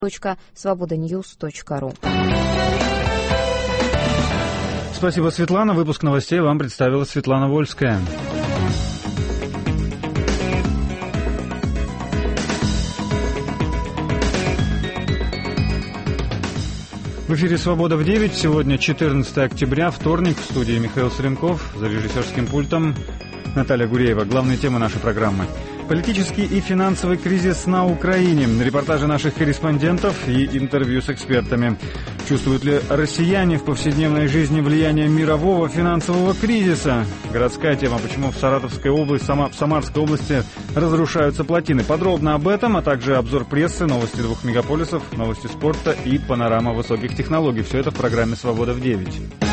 www.svobodanews.ru. Спасибо, Светлана. Выпуск новостей вам представила Светлана Вольская. В эфире «Свобода в 9». Сегодня 14 октября, вторник. В студии Михаил Соленков, за режиссерским пультом Наталья Гуреева. Главные темы нашей программы. Политический и финансовый кризис на Украине. Репортажи наших корреспондентов и интервью с экспертами. Чувствуют ли россияне в повседневной жизни влияние мирового финансового кризиса? Городская тема. Почему в Саратовской области, в Самарской области разрушаются плотины? Подробно об этом, а также обзор прессы, новости двух мегаполисов, новости спорта и панорама высоких технологий. Все это в программе «Свобода в 9».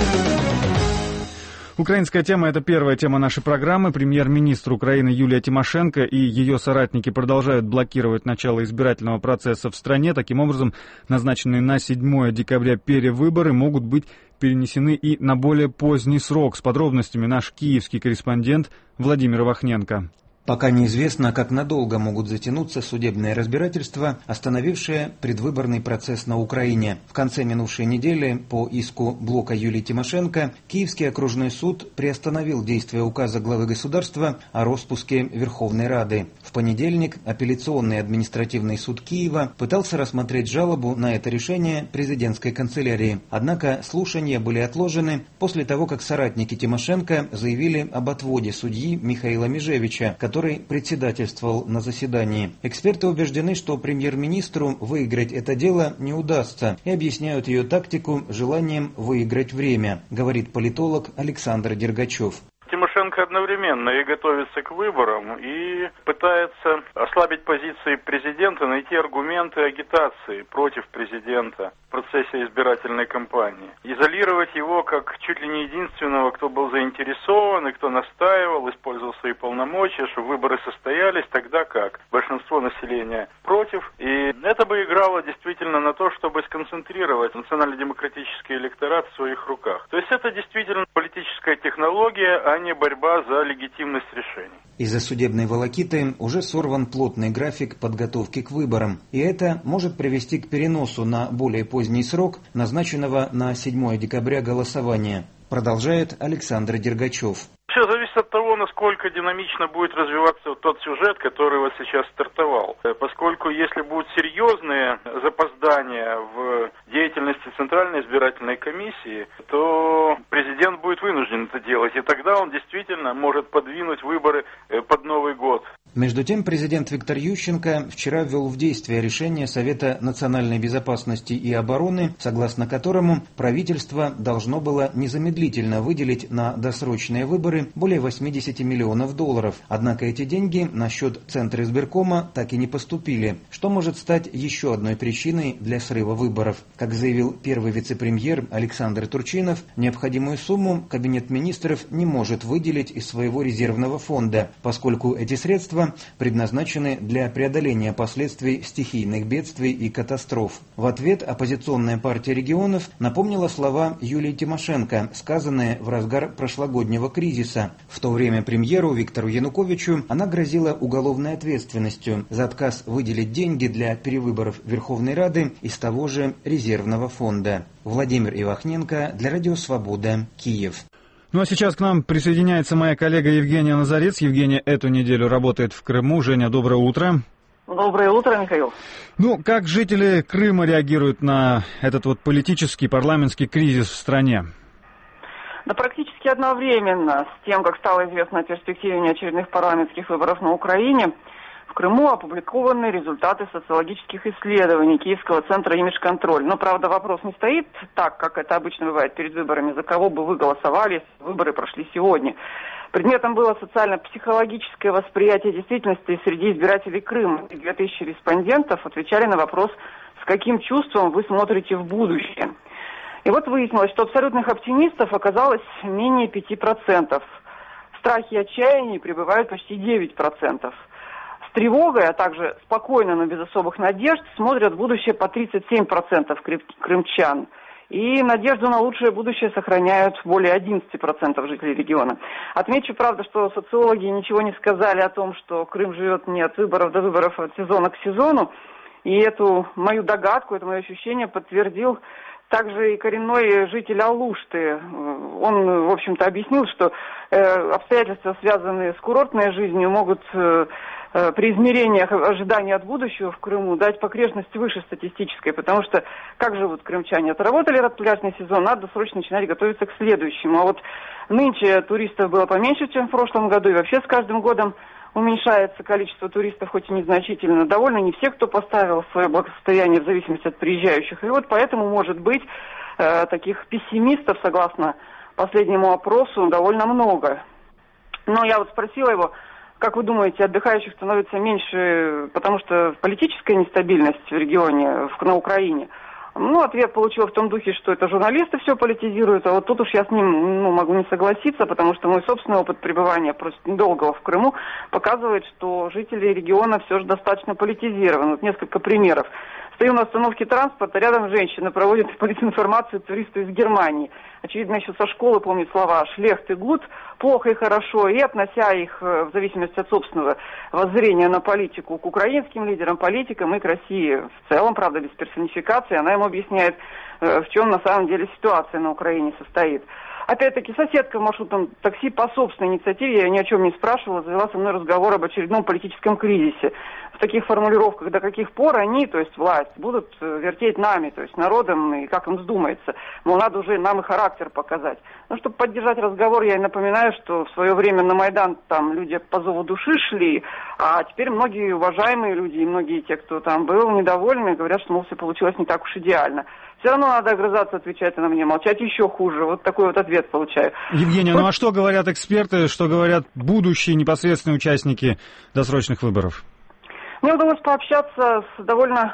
Украинская тема – это первая тема нашей программы. Премьер-министр Украины Юлия Тимошенко и ее соратники продолжают блокировать начало избирательного процесса в стране. Таким образом, назначенные на 7 декабря перевыборы могут быть перенесены и на более поздний срок. С подробностями наш киевский корреспондент Владимир Вахненко. Пока неизвестно, как надолго могут затянуться судебные разбирательства, остановившие предвыборный процесс на Украине. В конце минувшей недели по иску блока Юлии Тимошенко Киевский окружной суд приостановил действие указа главы государства о распуске Верховной Рады. В понедельник апелляционный административный суд Киева пытался рассмотреть жалобу на это решение президентской канцелярии. Однако слушания были отложены после того, как соратники Тимошенко заявили об отводе судьи Михаила Межевича, который председательствовал на заседании. Эксперты убеждены, что премьер-министру выиграть это дело не удастся, и объясняют ее тактику желанием выиграть время, говорит политолог Александр Дергачев. Тимошенко одновременно и готовится к выборам, и пытается ослабить позиции президента, найти аргументы агитации против президента в процессе избирательной кампании. Изолировать его как чуть ли не единственного, кто был заинтересован и кто настаивал, использовал свои полномочия, чтобы выборы состоялись, тогда как большинство населения против. И это бы играло действительно на то, чтобы сконцентрировать национально-демократический электорат в своих руках. То есть это действительно политическая технология, а не борьба за легитимность решений. Из-за судебной волокиты уже сорван плотный график подготовки к выборам, и это может привести к переносу на более поздний срок назначенного на 7 декабря голосования, продолжает Александр Дергачев. Все зависит от того, насколько динамично будет развиваться тот сюжет, который вот сейчас стартовал. Поскольку если будут серьезные запоздания в деятельности Центральной избирательной комиссии, то президент будет вынужден это делать. И тогда он действительно может подвинуть выборы под Новый год. Между тем, президент Виктор Ющенко вчера ввел в действие решение Совета национальной безопасности и обороны, согласно которому правительство должно было незамедлительно выделить на досрочные выборы более 80 миллионов долларов. Однако эти деньги на счет Центра избиркома так и не поступили, что может стать еще одной причиной для срыва выборов. Как заявил первый вице-премьер Александр Турчинов, необходимую сумму Кабинет министров не может выделить из своего резервного фонда, поскольку эти средства предназначены для преодоления последствий стихийных бедствий и катастроф. В ответ оппозиционная партия регионов напомнила слова Юлии Тимошенко, сказанные в разгар прошлогоднего кризиса. В то время премьеру Виктору Януковичу она грозила уголовной ответственностью за отказ выделить деньги для перевыборов Верховной Рады из того же резервного фонда. Владимир Ивахненко для Радио Свобода, Киев. Ну а сейчас к нам присоединяется моя коллега Евгения Назарец. Евгения эту неделю работает в Крыму. Женя, доброе утро. Доброе утро, Михаил. Ну, как жители Крыма реагируют на этот вот политический, парламентский кризис в стране? Да практически одновременно с тем, как стало известно о перспективе неочередных парламентских выборов на Украине, в Крыму опубликованы результаты социологических исследований Киевского центра «Имидж-контроль». Но, правда, вопрос не стоит так, как это обычно бывает перед выборами, за кого бы вы голосовали, если выборы прошли сегодня. Предметом было социально-психологическое восприятие действительности среди избирателей Крыма. 2000 респондентов отвечали на вопрос, с каким чувством вы смотрите в будущее. И вот выяснилось, что абсолютных оптимистов оказалось менее 5%. В страхе и отчаянии пребывают почти 9%. С тревогой, а также спокойно, но без особых надежд, смотрят в будущее по 37% крымчан. И надежду на лучшее будущее сохраняют более 11% жителей региона. Отмечу, правда, что социологи ничего не сказали о том, что Крым живет не от выборов до выборов, а от сезона к сезону. И эту мою догадку, это мое ощущение подтвердил также и коренной житель Алушты. Он, в общем-то, объяснил, что обстоятельства, связанные с курортной жизнью, могут при измерениях ожиданий от будущего в Крыму дать погрешность выше статистической, потому что как живут крымчане? Отработали пляжный сезон, надо срочно начинать готовиться к следующему. А вот нынче туристов было поменьше, чем в прошлом году, и вообще с каждым годом уменьшается количество туристов, хоть и незначительно. Довольно не все, кто поставил свое благосостояние в зависимости от приезжающих. И вот поэтому, может быть, таких пессимистов, согласно последнему опросу, довольно много. Но я вот спросила его, как вы думаете, отдыхающих становится меньше, потому что политическая нестабильность в регионе, на Украине? Ну, ответ получил в том духе, что это журналисты все политизируют, а вот тут уж я с ним могу не согласиться, потому что мой собственный опыт пребывания просто недолгого в Крыму показывает, что жители региона все же достаточно политизированы. Вот несколько примеров. Стою на остановке транспорта, рядом женщина проводит политинформацию туристу из Германии. Очевидно, еще со школы помнит слова «шлехт» и «гуд», «плохо» и «хорошо», и относя их, в зависимости от собственного воззрения на политику, к украинским лидерам, политикам и к России в целом, правда, без персонификации, она ему объясняет, в чем на самом деле ситуация на Украине состоит. Опять-таки, соседка в маршрутном такси по собственной инициативе, я ни о чем не спрашивала, завела со мной разговор об очередном политическом кризисе. В таких формулировках, до каких пор они, то есть власть, будут вертеть нами, то есть народом, и как им вздумается. Мол, надо уже нам и характер показать. Ну, чтобы поддержать разговор, я и напоминаю, что в свое время на Майдан там люди по зову души шли, а теперь многие уважаемые люди и многие те, кто там был, недовольны, говорят, что, мол, все получилось не так уж идеально. Все равно надо огрызаться, отвечать на мне, молчать еще хуже. Вот такой вот ответ получаю. Евгения, ну а что говорят эксперты, что говорят будущие непосредственные участники досрочных выборов? Мне удалось пообщаться с довольно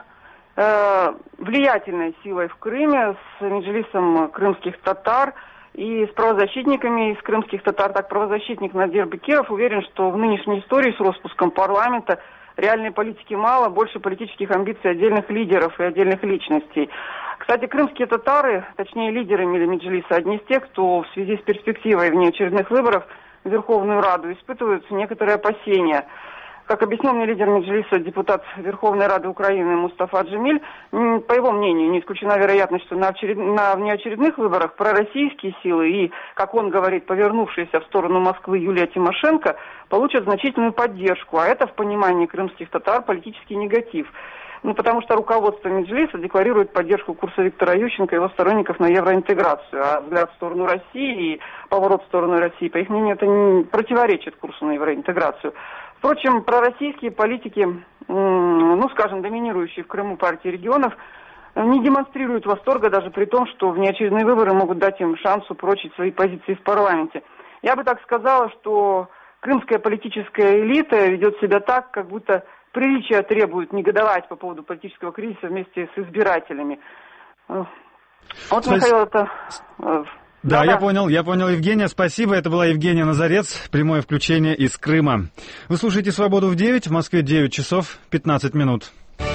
влиятельной силой в Крыме, с меджлисом крымских татар и с правозащитниками из крымских татар. Так, правозащитник Надир Бекиров уверен, что в нынешней истории с распуском парламента реальной политики мало, больше политических амбиций отдельных лидеров и отдельных личностей. Кстати, крымские татары, точнее лидеры Меджлиса, одни из тех, кто в связи с перспективой внеочередных выборов в Верховную Раду испытывают некоторые опасения. Как объяснил мне лидер Меджлиса, депутат Верховной Рады Украины Мустафа Джемиль, по его мнению, не исключена вероятность, что на внеочередных выборах пророссийские силы и, как он говорит, повернувшиеся в сторону Москвы Юлия Тимошенко получат значительную поддержку, а это в понимании крымских татар политический негатив. Ну, потому что руководство Меджлиса декларирует поддержку курса Виктора Ющенко и его сторонников на евроинтеграцию, а взгляд в сторону России и поворот в сторону России, по их мнению, это не противоречит курсу на евроинтеграцию. Впрочем, пророссийские политики, ну, скажем, доминирующие в Крыму партии регионов, не демонстрируют восторга даже при том, что внеочередные выборы могут дать им шанс упрочить свои позиции в парламенте. Я бы так сказала, что крымская политическая элита ведет себя так, как будто приличия требуют негодовать по поводу политического кризиса вместе с избирателями. Вот, Михаил, это... Да, я понял, Евгения, спасибо. Это была Евгения Назарец, прямое включение из Крыма. Вы слушаете «Свободу в 9», в Москве 9 часов 15 минут.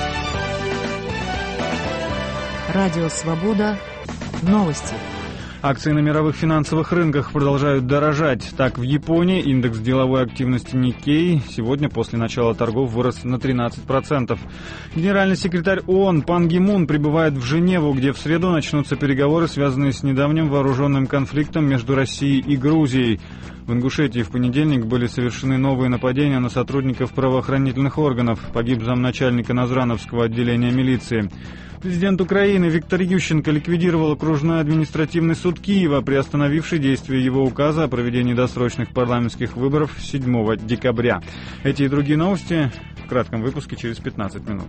Радио «Свобода». Новости. Акции на мировых финансовых рынках продолжают дорожать. Так, в Японии индекс деловой активности Никкей сегодня после начала торгов вырос на 13%. Генеральный секретарь ООН Пан Ги Мун прибывает в Женеву, где в среду начнутся переговоры, связанные с недавним вооруженным конфликтом между Россией и Грузией. В Ингушетии в понедельник были совершены новые нападения на сотрудников правоохранительных органов. Погиб замначальника Назрановского отделения милиции. Президент Украины Виктор Ющенко ликвидировал окружной административный суд Киева, приостановивший действие его указа о проведении досрочных парламентских выборов 7 декабря. Эти и другие новости в кратком выпуске через 15 минут.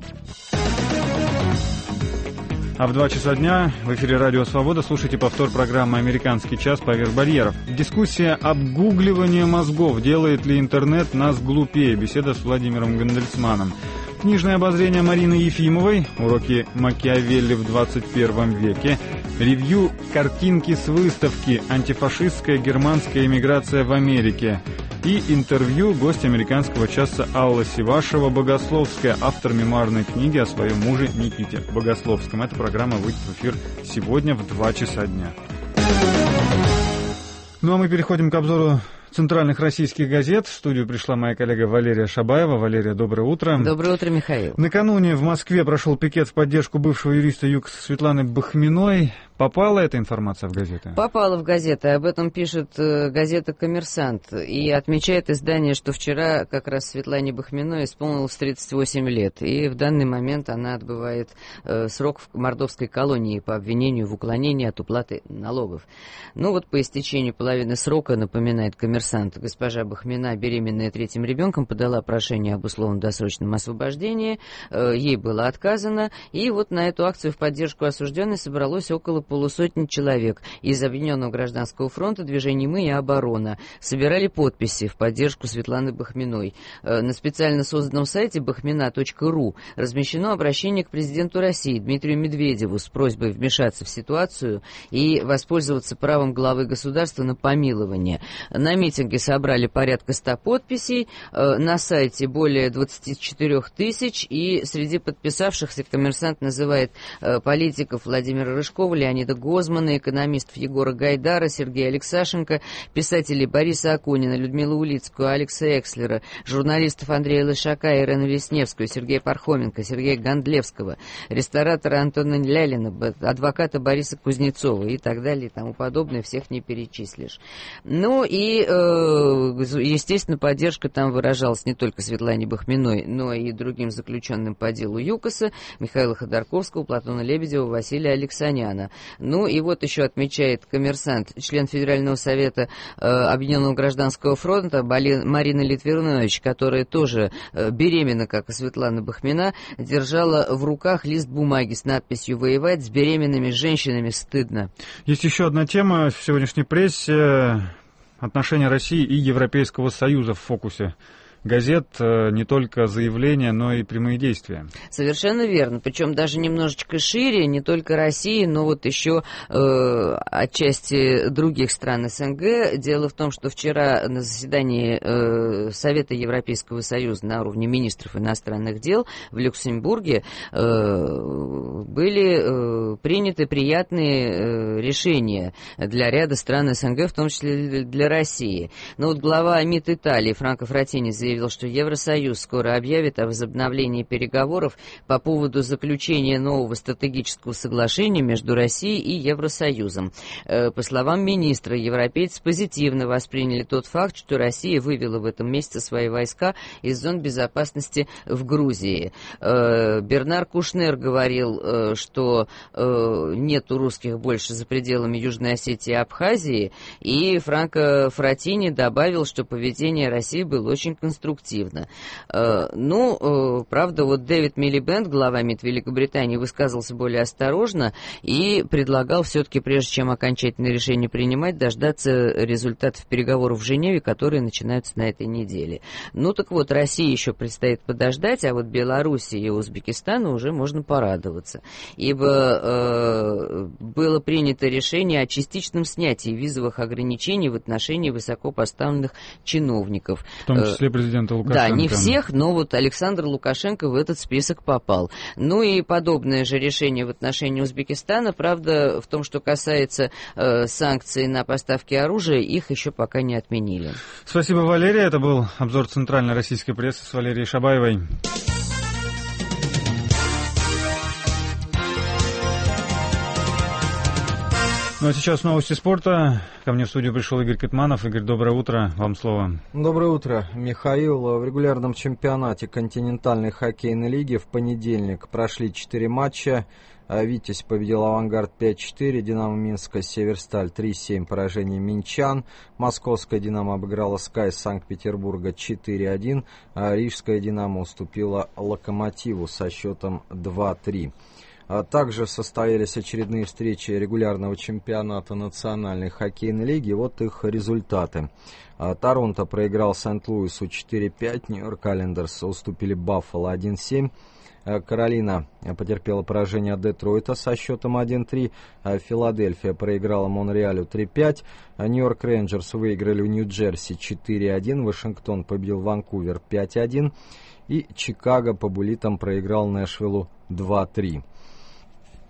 А в 2 часа дня в эфире «Радио Свобода» слушайте повтор программы «Американский час. Поверх барьеров». Дискуссия обгугливания мозгов. Делает ли интернет нас глупее? Беседа с Владимиром Гандельсманом. Книжное обозрение Марины Ефимовой. Уроки Макиавелли в 21 веке. Ревью картинки с выставки «Антифашистская германская эмиграция в Америке». И интервью гостя «Американского часа» Алла Сивашева-Богословская, автор мемуарной книги о своем муже Никите Богословском. Эта программа выйдет в эфир сегодня в 2 часа дня. Ну а мы переходим к обзору центральных российских газет. В студию пришла моя коллега Валерия Шабаева. Валерия, доброе утро. Доброе утро, Михаил. Накануне в Москве прошел пикет в поддержку бывшего юриста ЮКОСа Светланы Бахминой. Попала эта информация в газеты? Попала в газеты. Об этом пишет газета «Коммерсант». И отмечает издание, что вчера как раз Светлане Бахминой исполнилось 38 лет. И в данный момент она отбывает срок в мордовской колонии по обвинению в уклонении от уплаты налогов. Ну вот по истечению половины срока, напоминает «Коммерсант», госпожа Бахмина, беременная третьим ребенком, подала прошение об условно-досрочном освобождении. Ей было отказано. И вот на эту акцию в поддержку осужденной собралось около полусотни человек из Объединенного гражданского фронта, движений «Мы» и «Оборона». Собирали подписи в поддержку Светланы Бахминой. На специально созданном сайте bachmina.ru размещено обращение к президенту России Дмитрию Медведеву с просьбой вмешаться в ситуацию и воспользоваться правом главы государства на помилование. На митинге собрали порядка 100 подписей, на сайте более 24 тысяч, и среди подписавшихся «Коммерсант» называет политиков Владимира Рыжкова, Леонида Гозмана, экономистов Егора Гайдара, Сергея Алексашенко, писателей Бориса Акунина, Людмилу Улицкую, Алекса Экслера, журналистов Андрея Лышака, Ирину Весневскую, Сергея Пархоменко, Сергея Гондлевского, ресторатора Антона Лялина, адвоката Бориса Кузнецова и так далее и тому подобное, всех не перечислишь. Ну и, естественно, поддержка там выражалась не только Светлане Бахминой, но и другим заключенным по делу ЮКОСа, Михаила Ходорковского, Платона Лебедева, Василия Алексаняна. Ну и вот еще отмечает «Коммерсант», член Федерального совета Объединенного гражданского фронта Марина Литвинович, которая тоже беременна, как и Светлана Бахмина, держала в руках лист бумаги с надписью «Воевать с беременными женщинами стыдно». Есть еще одна тема в сегодняшней прессе. Отношения России и Европейского Союза в фокусе газет, не только заявления, но и прямые действия. Совершенно верно. Причем даже немножечко шире, не только России, но вот еще отчасти других стран СНГ. Дело в том, что вчера на заседании Совета Европейского Союза на уровне министров иностранных дел в Люксембурге были приняты приятные решения для ряда стран СНГ, в том числе для России. Но вот глава МИД Италии Франко Фраттини заявил, что Евросоюз скоро объявит о возобновлении переговоров по поводу заключения нового стратегического соглашения между Россией и Евросоюзом. По словам министра, европейцы позитивно восприняли тот факт, что Россия вывела в этом месяце свои войска из зон безопасности в Грузии. Бернар Кушнер говорил, что нет у русских больше за пределами Южной Осетии и Абхазии, и Франко Фраттини добавил, что поведение России было очень конструктивно. Правда, вот Дэвид Милибенд, глава МИД Великобритании, высказался более осторожно и предлагал все-таки, прежде чем окончательное решение принимать, дождаться результатов переговоров в Женеве, которые начинаются на этой неделе. Ну так вот, России еще предстоит подождать, а вот Беларуси и Узбекистану уже можно порадоваться, ибо было принято решение о частичном снятии визовых ограничений в отношении высокопоставленных чиновников. В том числе президента Лукашенко. Да, не всех, но вот Александр Лукашенко в этот список попал. Ну и подобное же решение в отношении Узбекистана. Правда, в том, что касается санкций на поставки оружия, их еще пока не отменили. Спасибо, Валерия. Это был обзор центральной российской прессы с Валерией Шабаевой. Ну а сейчас новости спорта. Ко мне в студию пришел Игорь Кытманов. Игорь, доброе утро. Вам слово. Доброе утро, Михаил. В регулярном чемпионате континентальной хоккейной лиги в понедельник прошли 4 матча. «Витязь» победил «Авангард» 5-4, «Динамо» Минска, «Северсталь» 3-7, поражение минчан. «Московская Динамо» обыграла «Скай» Санкт-Петербурга 4-1, а «Рижская Динамо» уступила «Локомотиву» со счетом 2-3. Также состоялись очередные встречи регулярного чемпионата Национальной хоккейной лиги. Вот их результаты. Торонто проиграл Сент-Луису 4-5, Нью-Йорк Айлендерс уступили Баффало 1-7. Каролина потерпела поражение от Детройта со счетом 1-3. Филадельфия проиграла Монреалю 3-5. Нью-Йорк Рейнджерс выиграли у Нью-Джерси 4-1. Вашингтон победил Ванкувер 5-1. И Чикаго по буллитам проиграл Нэшвиллу 2-3.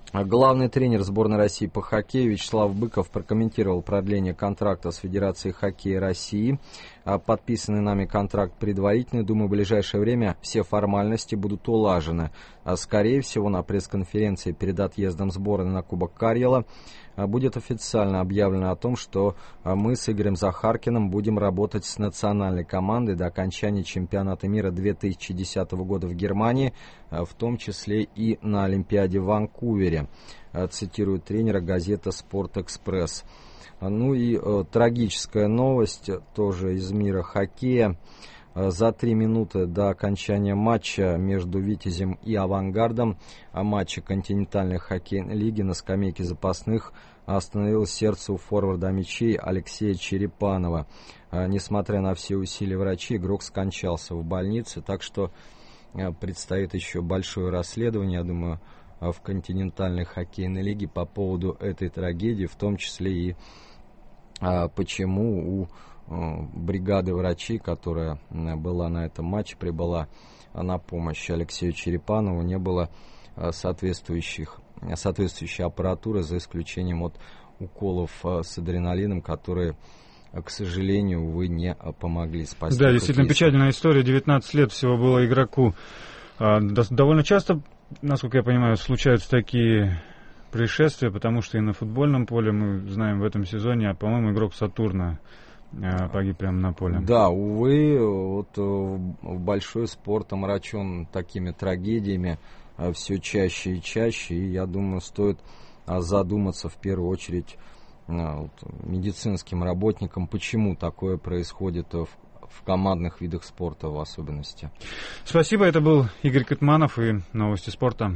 Главный тренер сборной России по хоккею Вячеслав Быков прокомментировал продление контракта с Федерацией хоккея России. Подписанный нами контракт предварительный. Думаю, в ближайшее время все формальности будут улажены. Скорее всего, на пресс-конференции перед отъездом сборной на Кубок Карьяла будет официально объявлено о том, что мы с Игорем Захаркиным будем работать с национальной командой до окончания чемпионата мира 2010 года в Германии, в том числе и на Олимпиаде в Ванкувере, цитирует тренера газета «Спорт-Экспресс». Ну и трагическая новость тоже из мира хоккея. За 3 минуты до окончания матча между «Витязем» и «Авангардом», матча континентальной хоккейной лиги, на скамейке запасных остановилось сердце у форварда мячей Алексея Черепанова. Несмотря на все усилия врачей, игрок скончался в больнице, так что предстоит еще большое расследование, я думаю, в континентальной хоккейной лиге по поводу этой трагедии, в том числе и почему у бригады врачей, которая была на этом матче, прибыла на помощь Алексею Черепанову, не было соответствующей аппаратуры, за исключением от уколов с адреналином, которые, к сожалению, увы, не помогли спасти. Да, действительно печальная история. 19 лет всего было игроку. Довольно часто, насколько я понимаю, случаются такие происшествия, потому что и на футбольном поле, мы знаем, в этом сезоне, по-моему, игрок «Сатурна» погиб прямо на поле. Да, увы, вот большой спорт омрачен такими трагедиями все чаще и чаще, и я думаю, стоит задуматься в первую очередь медицинским работникам, почему такое происходит в командных видах спорта в особенности. Спасибо, это был Игорь Кытманов и новости спорта.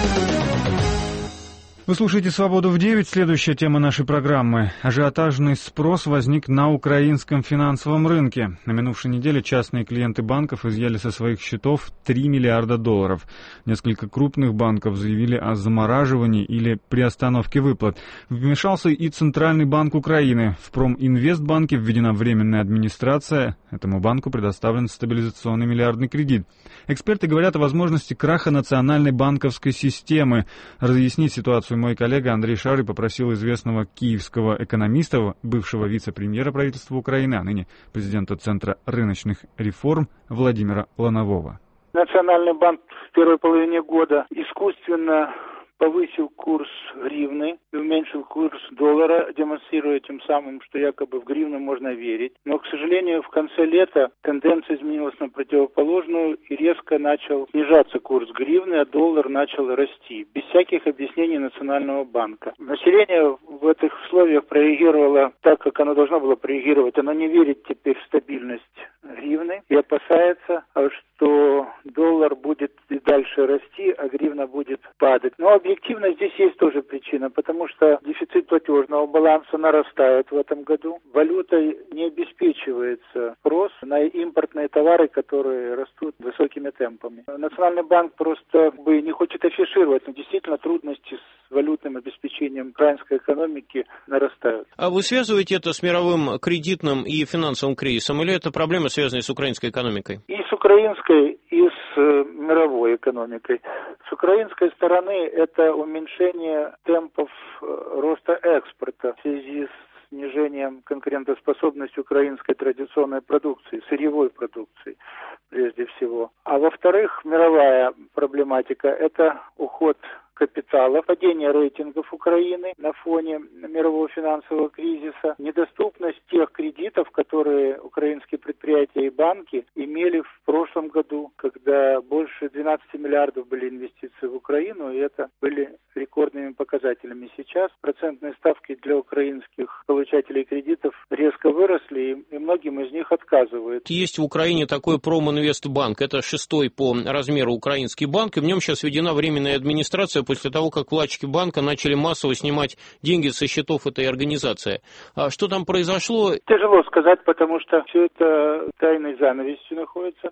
Вы слушаете «Свободу в 9». Следующая тема нашей программы. Ажиотажный спрос возник на украинском финансовом рынке. На минувшей неделе частные клиенты банков изъяли со своих счетов $3 миллиарда. Несколько крупных банков заявили о замораживании или приостановке выплат. Вмешался и Центральный банк Украины. В Проминвестбанке введена временная администрация. Этому банку предоставлен стабилизационный миллиардный кредит. Эксперты говорят о возможности краха национальной банковской системы. Разъяснить ситуацию мой коллега Андрей Шары попросил известного киевского экономиста, бывшего вице-премьера правительства Украины, а ныне президента Центра рыночных реформ Владимира Ланового. Национальный банк в первой половине года искусственно повысил курс гривны и уменьшил курс доллара, демонстрируя тем самым, что якобы в гривну можно верить. Но, к сожалению, в конце лета тенденция изменилась на противоположную и резко начал снижаться курс гривны, а доллар начал расти, без всяких объяснений Национального банка. Население в этих условиях прореагировало так, как оно должно было прореагировать. Оно не верит теперь в стабильность гривны и опасается, что доллар будет и дальше расти, а гривна будет падать. Но объективно здесь есть тоже причина, потому что дефицит платежного баланса нарастает в этом году. Валютой не обеспечивается спрос на импортные товары, которые растут высокими темпами. Национальный банк просто не хочет афишировать, но действительно трудности с валютным обеспечением украинской экономики нарастают. А вы связываете это с мировым кредитным и финансовым кризисом, или это проблемы, связанные с украинской экономикой? И с украинской, и с мировой экономикой. С украинской стороны это уменьшение темпов роста экспорта в связи с снижением конкурентоспособности украинской традиционной продукции, сырьевой продукции прежде всего. А во-вторых, мировая проблематика – это уход капитала, падение рейтингов Украины на фоне мирового финансового кризиса, недоступность тех кредитов, которые украинские предприятия и банки имели в прошлом году, когда больше 12 миллиардов были инвестиции в Украину, и это были рекордными показателями. Сейчас процентные ставки для украинских получателей кредитов резко выросли, и многим из них отказывают. Есть в Украине такой Проминвестбанк, это 6-й по размеру украинский банк, и в нем сейчас введена временная администрация после того, как вкладчики банка начали массово снимать деньги со счетов этой организации. А что там произошло? Тяжело сказать, потому что все это тайной занавесью находится,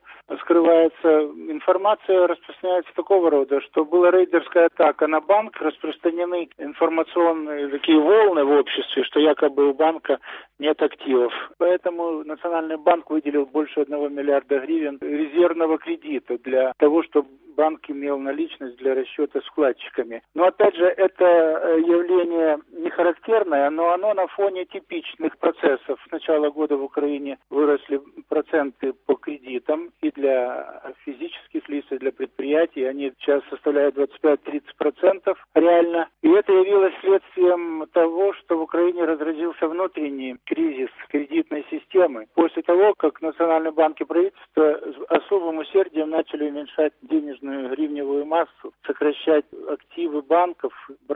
скрывается. Информация распространяется такого рода, что была рейдерская атака на банк, распространена распространены информационные такие волны в обществе, что якобы у банка нет активов. Поэтому Национальный банк выделил больше 1 миллиарда гривен резервного кредита для того, чтобы банк имел наличность для расчета с вкладчиками. Но опять же, это явление не характерное, но оно на фоне типичных процессов. С начала года в Украине выросли проценты по кредитам и для физических лиц, и для предприятий. Они сейчас составляют 25-30% реально. И это явилось следствием того, что в Украине разразился внутренний кризис кредитной системы. После того, как Национальный банк и правительство с особым усердием начали уменьшать денежную гривневую массу, сокращать активы банков,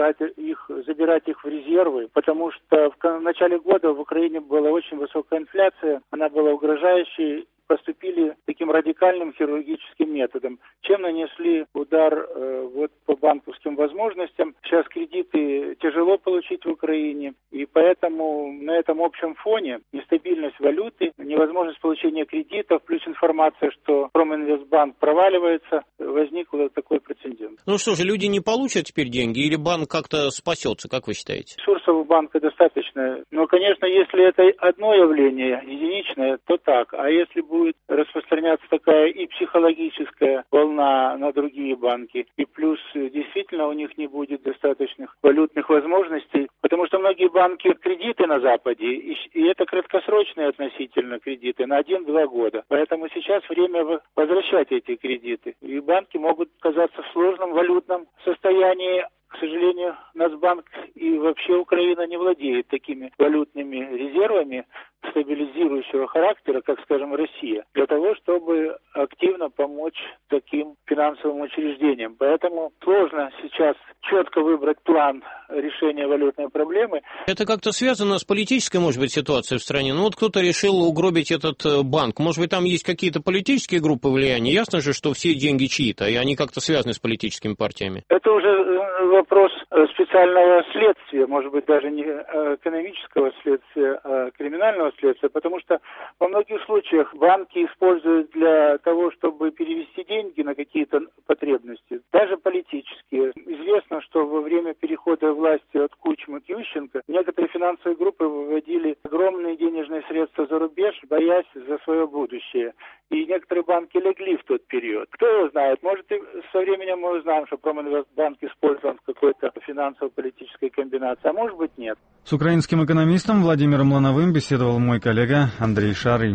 забирать их в резервы, потому что в начале года в Украине была очень высокая инфляция, она была угрожающей, поступили таким радикальным хирургическим методом, чем нанесли удар по банковским возможностям. Сейчас кредиты тяжело получить в Украине, и поэтому на этом общем фоне нестабильность валюты, невозможность получения кредитов, плюс информация, что Проминвестбанк проваливается, возникл такой прецедент. Ну что же, люди не получат теперь деньги или банк как-то спасется, как вы считаете? Ресурсов у банка достаточно. Но, конечно, если это одно явление, единичное, то так. А если будет распространяться такая и психологическая волна на другие банки, и плюс действительно у них не будет достаточных валютных возможностей, потому что многие банки кредиты на Западе, и это краткосрочные относительно кредиты на 1-2 года. Поэтому сейчас время возвращать эти кредиты. И банки могут оказаться в сложном валютном состоянии. К сожалению, Нацбанк и вообще Украина не владеет такими валютными резервами стабилизирующего характера, как, скажем, Россия, для того, чтобы активно помочь таким финансовым учреждениям. Поэтому сложно сейчас четко выбрать план решения валютной проблемы. Это как-то связано с политической, может быть, ситуацией в стране? Ну вот кто-то решил угробить этот банк. Может быть, там есть какие-то политические группы влияния? Ясно же, что все деньги чьи-то, и они как-то связаны с политическими партиями. Это уже вопрос специального следствия, может быть, даже не экономического следствия, а криминального следствия, потому что во многих случаях банки используют для того, чтобы перевести деньги на какие-то потребности, даже политические. Известно, что во время перехода власти от Кучмы к Ющенко некоторые финансовые группы выводили огромные денежные средства за рубеж, боясь за свое будущее. И некоторые банки легли в тот период. Кто его знает? Может, и со временем мы узнаем, что Проминвестбанк использован в какой-то финансово-политической комбинации, а может быть, нет. С украинским экономистом Владимиром Лановым беседовал мой коллега Андрей Шарый.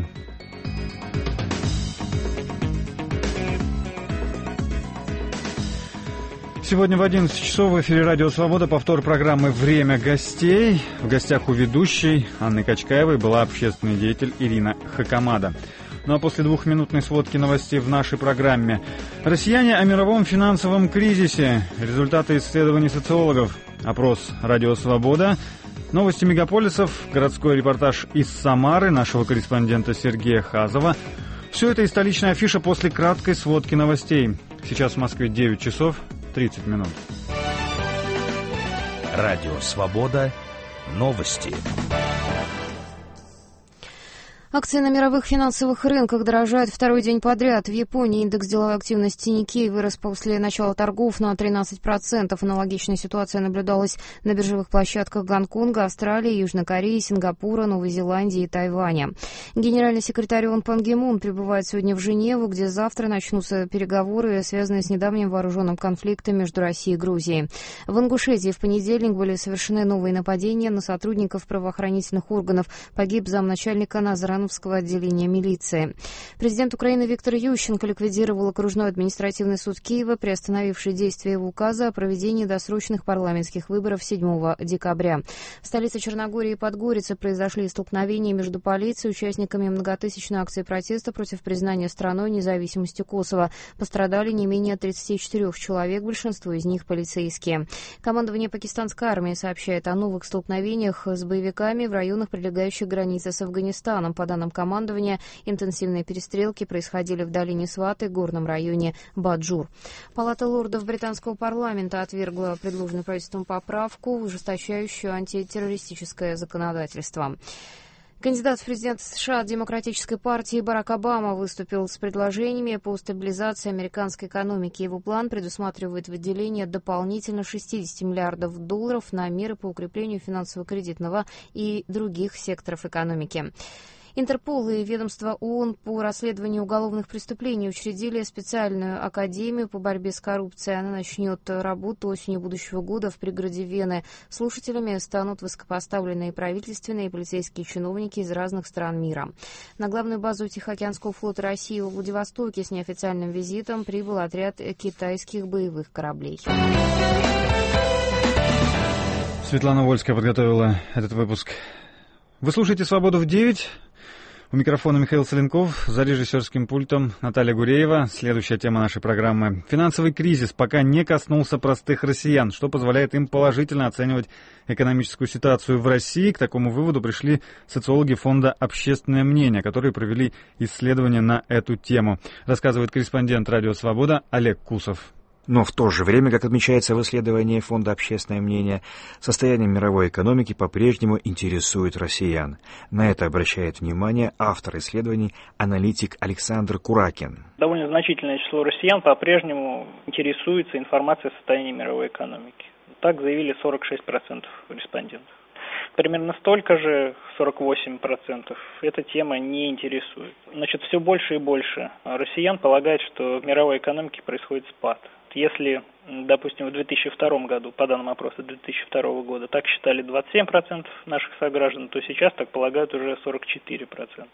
Сегодня в 11 часов в эфире «Радио Свобода» повтор программы «Время гостей». В гостях у ведущей Анны Качкаевой была общественный деятель Ирина Хакамада. Ну а после 2-минутной сводки новостей в нашей программе. Россияне о мировом финансовом кризисе. Результаты исследований социологов. Опрос «Радио Свобода». Новости мегаполисов. Городской репортаж из Самары нашего корреспондента Сергея Хазова. Все это и столичная афиша после краткой сводки новостей. Сейчас в Москве 9 часов 30 минут. Радио Свобода. Новости. Акции на мировых финансовых рынках дорожают второй день подряд. В Японии индекс деловой активности Никей вырос после начала торгов на 13%. Аналогичная ситуация наблюдалась на биржевых площадках Гонконга, Австралии, Южной Кореи, Сингапура, Новой Зеландии и Тайваня. Генеральный секретарь ООН Пан Ги Мун прибывает сегодня в Женеву, где завтра начнутся переговоры, связанные с недавним вооруженным конфликтом между Россией и Грузией. В Ингушетии в понедельник были совершены новые нападения на сотрудников правоохранительных органов. Погиб замначальника Назарановского отделения милиции. Президент Украины Виктор Ющенко ликвидировал окружной административный суд Киева, приостановивший действие его указа о проведении досрочных парламентских выборов 7 декабря. В столице Черногории и Подгорице произошли столкновения между полицией и участниками многотысячной акции протеста против признания страной независимости Косово. Пострадали не менее 34 человек, большинство из них полицейские. Командование пакистанской армии сообщает о новых столкновениях с боевиками в районах, прилегающих к границе с Афганистаном. По данным командования, интенсивные перестрелки происходили в долине Сваты, горном районе Баджур. Палата лордов британского парламента отвергла предложенную правительством поправку, ужесточающую антитеррористическое законодательство. Кандидат в президенты США от Демократической партии Барак Обама выступил с предложениями по стабилизации американской экономики. Его план предусматривает выделение дополнительно 60 миллиардов долларов на меры по укреплению финансово-кредитного и других секторов экономики. Интерпол и ведомство ООН по расследованию уголовных преступлений учредили специальную академию по борьбе с коррупцией. Она начнет работу осенью будущего года в пригороде Вены. Слушателями станут высокопоставленные правительственные и полицейские чиновники из разных стран мира. На главную базу Тихоокеанского флота России в Владивостоке с неофициальным визитом прибыл отряд китайских боевых кораблей. Светлана Вольская подготовила этот выпуск. Вы слушаете «Свободу в 9». У микрофона Михаил Соленков, за режиссерским пультом Наталья Гуреева. Следующая тема нашей программы. Финансовый кризис пока не коснулся простых россиян, что позволяет им положительно оценивать экономическую ситуацию в России. К такому выводу пришли социологи фонда «Общественное мнение», которые провели исследование на эту тему. Рассказывает корреспондент «Радио Свобода» Олег Кусов. Но в то же время, как отмечается в исследовании фонда «Общественное мнение», состояние мировой экономики по-прежнему интересует россиян. На это обращает внимание автор исследований, аналитик Александр Куракин. Довольно значительное число россиян по-прежнему интересуется информацией о состоянии мировой экономики. Так заявили 46% респондентов. Примерно столько же, 48%, эта тема не интересует. Значит, все больше и больше россиян полагают, что в мировой экономике происходит спад. Если, допустим, в 2002 году, по данным опроса 2002 года, так считали 27% наших сограждан, то сейчас так полагают уже 44%.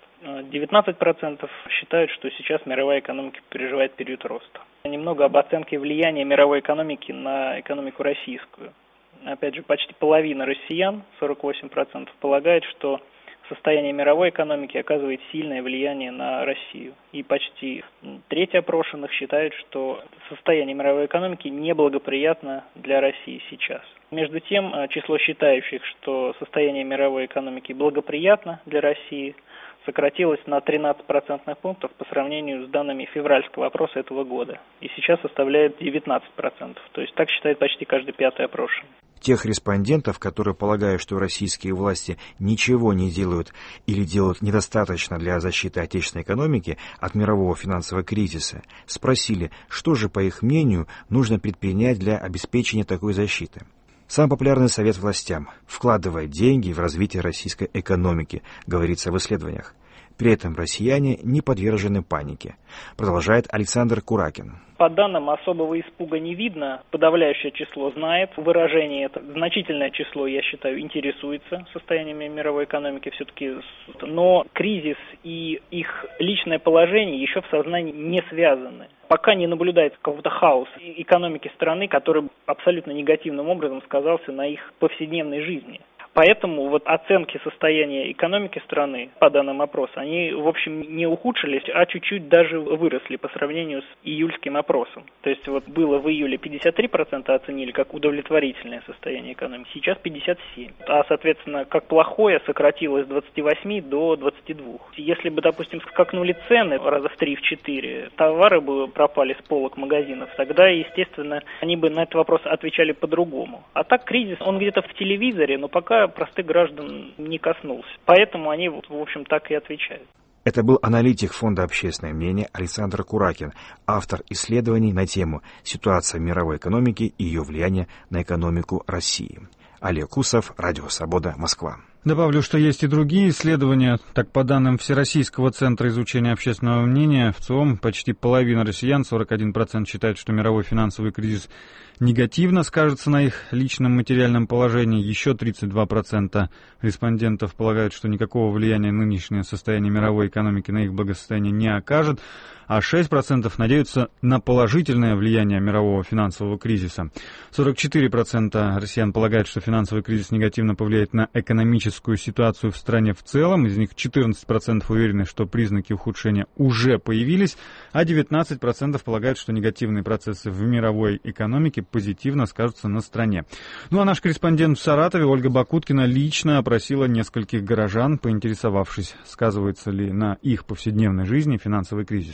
19% считают, что сейчас мировая экономика переживает период роста. Немного об оценке влияния мировой экономики на экономику российскую. Опять же, почти половина россиян, 48%, полагает, что состояние мировой экономики оказывает сильное влияние на Россию. И почти треть опрошенных считает, что состояние мировой экономики неблагоприятно для России сейчас. Между тем, число считающих, что состояние мировой экономики благоприятно для России, сократилось на 13 процентных пунктов по сравнению с данными февральского опроса этого года. И сейчас составляет 19%. То есть так считает почти каждый пятый опрошенный. Тех респондентов, которые полагают, что российские власти ничего не делают или делают недостаточно для защиты отечественной экономики от мирового финансового кризиса, спросили, что же, по их мнению, нужно предпринять для обеспечения такой защиты. Самый популярный совет властям – вкладывать деньги в развитие российской экономики, говорится в исследованиях. При этом россияне не подвержены панике, продолжает Александр Куракин. По данным, особого испуга не видно. Подавляющее число знает выражение это. Значительное число, я считаю, интересуется состояниями мировой экономики все-таки. Но кризис и их личное положение еще в сознании не связаны. Пока не наблюдается какого-то хаоса экономики страны, который абсолютно негативным образом сказался на их повседневной жизни. Поэтому вот оценки состояния экономики страны, по данным опроса, они, в общем, не ухудшились, а чуть-чуть даже выросли по сравнению с июльским опросом. То есть вот было в июле 53% оценили как удовлетворительное состояние экономики, сейчас 57%. А, соответственно, как плохое сократилось с 28 до 22. Если бы, допустим, скакнули цены раза в 3-4, товары бы пропали с полок магазинов, тогда, естественно, они бы на этот вопрос отвечали по-другому. А так кризис, он где-то в телевизоре, но пока простых граждан не коснулся. Поэтому они, в общем, так и отвечают. Это был аналитик фонда «Общественное мнение» Александр Куракин, автор исследований на тему «Ситуация мировой экономики и ее влияние на экономику России». Олег Кусов, Радио Свобода, Москва. Добавлю, что есть и другие исследования. Так, по данным Всероссийского центра изучения общественного мнения, в ЦИОМ почти половина россиян, 41%, считают, что мировой финансовый кризис негативно скажется на их личном материальном положении. Еще 32% респондентов полагают, что никакого влияния нынешнее состояние мировой экономики на их благосостояние не окажет, а 6% надеются на положительное влияние мирового финансового кризиса. 44% россиян полагают, что финансовый кризис негативно повлияет на экономическую ситуацию в стране в целом. Из них 14% уверены, что признаки ухудшения уже появились, а 19% полагают, что негативные процессы в мировой экономике позитивно скажутся на стране. Ну а наш корреспондент в Саратове Ольга Бакуткина лично опросила нескольких горожан, поинтересовавшись, сказывается ли на их повседневной жизни финансовый кризис.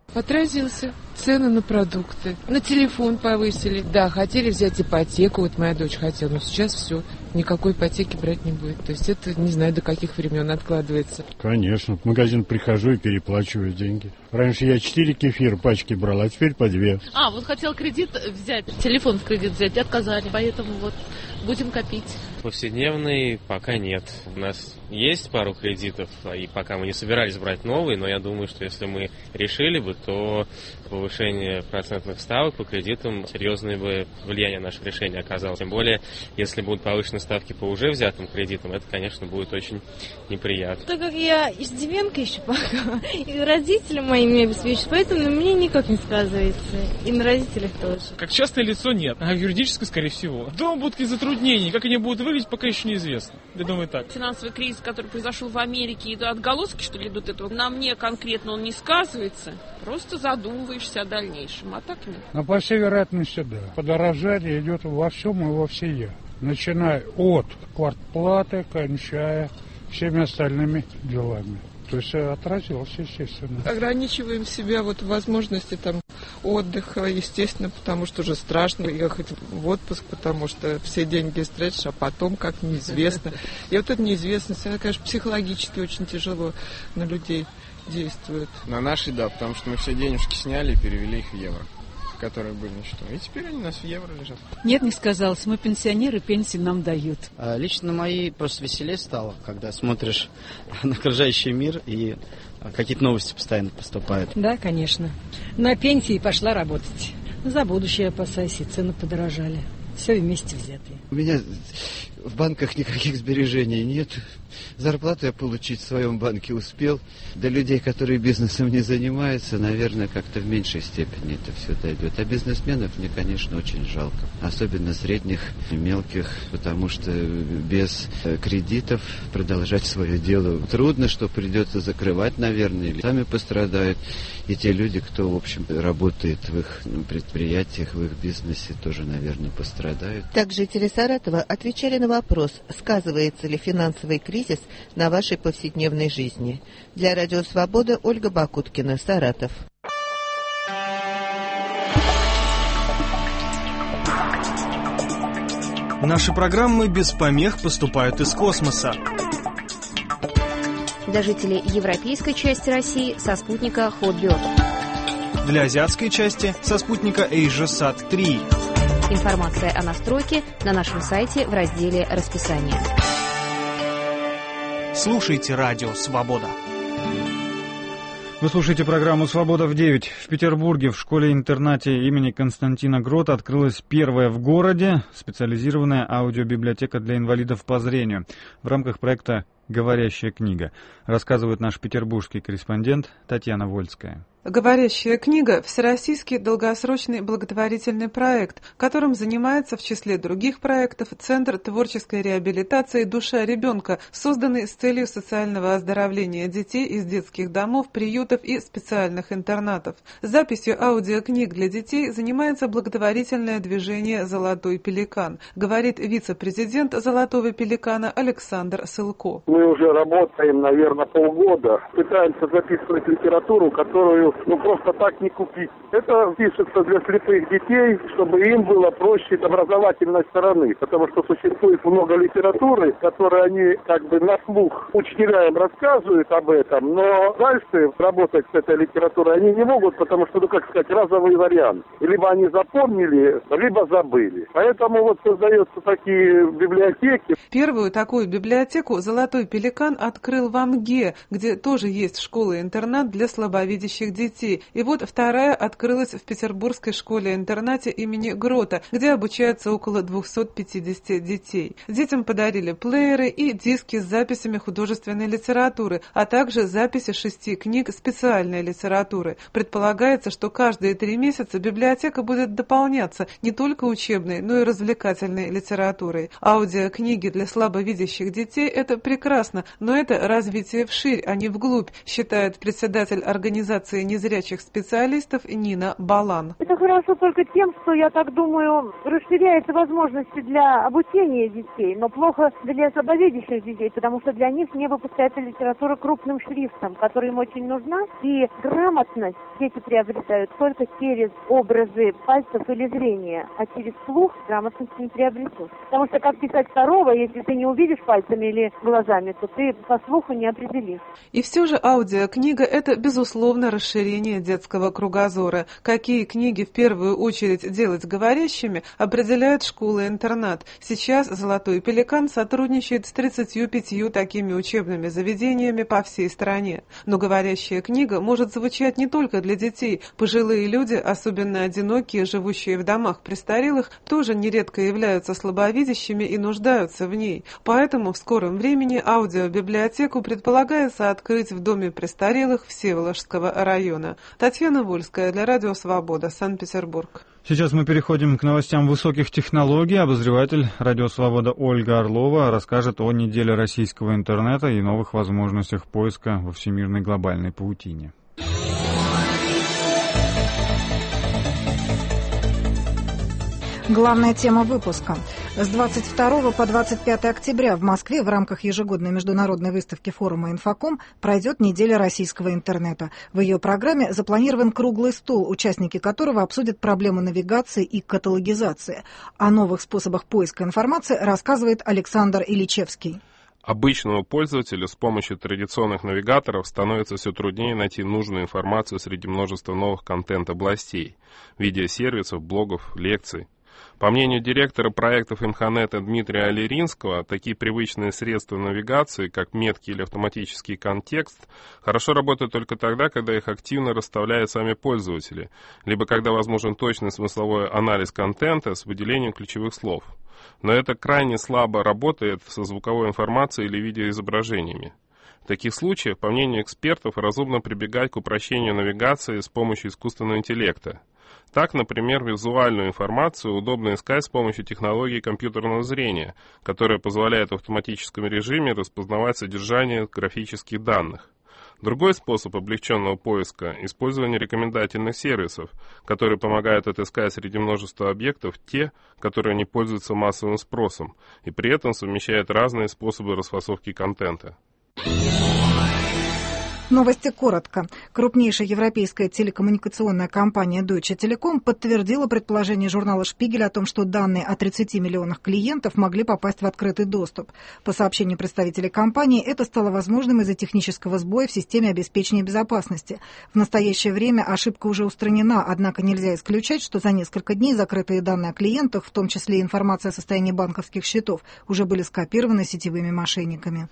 Отразился. Цены на продукты, на телефон повысили. Да, хотели взять ипотеку, вот моя дочь хотела, но сейчас все, никакой ипотеки брать не будет. То есть это не знаю, до каких времен откладывается. Конечно, в магазин прихожу и переплачиваю деньги. Раньше я 4 кефира пачки брал, а теперь по 2. Вот хотел кредит взять, телефон в кредит взять, отказали, поэтому вот будем копить. Повседневный пока нет. У нас есть пару кредитов, и пока мы не собирались брать новые, но я думаю, что если мы решили бы, то повышение процентных ставок по кредитам серьезное бы влияние на наше решение оказало. Тем более, если будут повышены ставки по уже взятым кредитам, это, конечно, будет очень неприятно. Так как я иждивенка еще пока, и родители мои меня обеспечивают, поэтому на мне никак не сказывается. И на родителях тоже. Как частное лицо нет, а юридическое, скорее всего. Дома будут какие-то затруднения, как они будут выглядеть, пока еще неизвестно. Я думаю, так. Финансовый кризис, который произошел в Америке, и отголоски, что ли, идут этого, на мне конкретно он не сказывается. Просто задумываешься о дальнейшем, а так нет. Но по всей вероятности, да. Подорожание идет во всем и во всея. Начиная от квартплаты, кончая всеми остальными делами. То есть отразилось, естественно. Ограничиваем себя в возможности отдыха, естественно, потому что уже страшно ехать в отпуск, потому что все деньги истратишь, а потом как неизвестно. И вот эта неизвестность, она, конечно, психологически очень тяжело на людей действует. На наши, да, потому что мы все денежки сняли и перевели их в евро, которые были на счету. И теперь они у нас в евро лежат. Нет, не сказалось. Мы пенсионеры, пенсии нам дают. Лично моей просто веселее стало, когда смотришь на окружающий мир и какие-то новости постоянно поступают. Да, конечно. На пенсии пошла работать. За будущее опасайся, и цены подорожали. Все вместе взятые. У меня в банках никаких сбережений нет. Зарплату я получить в своем банке успел. До людей, которые бизнесом не занимаются, наверное, как-то в меньшей степени это все дойдет. А бизнесменов мне, конечно, очень жалко. Особенно средних, мелких, потому что без кредитов продолжать свое дело трудно, что придется закрывать, наверное, или сами пострадают. И те люди, кто, в общем, работает в их предприятиях, в их бизнесе, тоже, наверное, пострадают. Так жители Саратова отвечали на вопрос, сказывается ли финансовый кризис на вашей повседневной жизни. Для Радио Свобода Ольга Бакуткина, Саратов. Наши программы без помех поступают из космоса. Для жителей европейской части России со спутника Hotbird. Для азиатской части со спутника AsiaSat 3. Информация о настройке на нашем сайте в разделе «Расписание». Слушайте Радио Свобода. Вы слушаете программу «Свобода в 9». В Петербурге в школе-интернате имени Константина Грота открылась первая в городе специализированная аудиобиблиотека для инвалидов по зрению в рамках проекта «Говорящая книга», рассказывает наш петербургский корреспондент Татьяна Вольская. «Говорящая книга» – всероссийский долгосрочный благотворительный проект, которым занимается в числе других проектов Центр творческой реабилитации «Душа ребенка», созданный с целью социального оздоровления детей из детских домов, приютов и специальных интернатов. Записью аудиокниг для детей занимается благотворительное движение «Золотой пеликан», говорит вице-президент «Золотого пеликана» Александр Сылко. Мы уже работаем, наверное, полгода, пытаемся записывать литературу, которую просто так не купить. Это пишется для слепых детей, чтобы им было проще с образовательной стороны, потому что существует много литературы, которую они на слух учителям рассказывают об этом, но дальше работать с этой литературой они не могут, потому что, разовый вариант. Либо они запомнили, либо забыли. Поэтому создаются такие библиотеки. Первую такую библиотеку «Золотой пеликан» открыл в Амге, где тоже есть школа-интернат для слабовидящих детей. И вторая открылась в Петербургской школе-интернате имени Грота, где обучается около 250 детей. Детям подарили плееры и диски с записями художественной литературы, а также записи 6 книг специальной литературы. Предполагается, что каждые 3 месяца библиотека будет дополняться не только учебной, но и развлекательной литературой. Аудиокниги для слабовидящих детей – это прекрасно, но это развитие вширь, а не вглубь, считает председатель организации незрячих специалистов Нина Балан. Это хорошо только тем, что, я так думаю, расширяются возможности для обучения детей, но плохо для слабовидящих детей, потому что для них не выпускается литература крупным шрифтом, которая им очень нужна, и грамотность дети приобретают только через образы пальцев или зрения, а через слух грамотность не приобретут. Потому что как писать корова, если ты не увидишь пальцами или глазами, то ты по слуху не определишь. И все же аудиокнига – это, безусловно, расширение детского кругозора. Какие книги в первую очередь делать говорящими, определяет школа-интернат. Сейчас «Золотой пеликан» сотрудничает с 35 такими учебными заведениями по всей стране. Но говорящая книга может звучать не только для детей. Пожилые люди, особенно одинокие, живущие в домах престарелых, тоже нередко являются слабовидящими и нуждаются в ней. Поэтому в скором времени аудиобиблиотеку предполагается открыть в доме престарелых Всеволожского района. Татьяна Вольская для Радио Свобода, Санкт-Петербург. Сейчас мы переходим к новостям высоких технологий. Обозреватель Радио Свобода Ольга Орлова расскажет о неделе российского интернета и новых возможностях поиска во всемирной глобальной паутине. Главная тема выпуска. С 22 по 25 октября в Москве в рамках ежегодной международной выставки форума «Инфоком» пройдет неделя российского интернета. В ее программе запланирован круглый стол, участники которого обсудят проблемы навигации и каталогизации. О новых способах поиска информации рассказывает Александр Ильичевский. Обычному пользователю с помощью традиционных навигаторов становится все труднее найти нужную информацию среди множества новых контент-областей, видеосервисов, блогов, лекций. По мнению директора проектов Инхонета Дмитрия Алеринского, такие привычные средства навигации, как метки или автоматический контекст, хорошо работают только тогда, когда их активно расставляют сами пользователи, либо когда возможен точный смысловой анализ контента с выделением ключевых слов. Но это крайне слабо работает со звуковой информацией или видеоизображениями. В таких случаях, по мнению экспертов, разумно прибегать к упрощению навигации с помощью искусственного интеллекта. Так, например, визуальную информацию удобно искать с помощью технологии компьютерного зрения, которая позволяет в автоматическом режиме распознавать содержание графических данных. Другой способ облегченного поиска – использование рекомендательных сервисов, которые помогают отыскать среди множества объектов те, которые не пользуются массовым спросом, и при этом совмещают разные способы расфасовки контента. Новости коротко. Крупнейшая европейская телекоммуникационная компания Deutsche Telekom подтвердила предположение журнала «Шпигель» о том, что данные о 30 миллионах клиентов могли попасть в открытый доступ. По сообщению представителей компании, это стало возможным из-за технического сбоя в системе обеспечения безопасности. В настоящее время ошибка уже устранена, однако нельзя исключать, что за несколько дней закрытые данные о клиентах, в том числе информация о состоянии банковских счетов, уже были скопированы сетевыми мошенниками.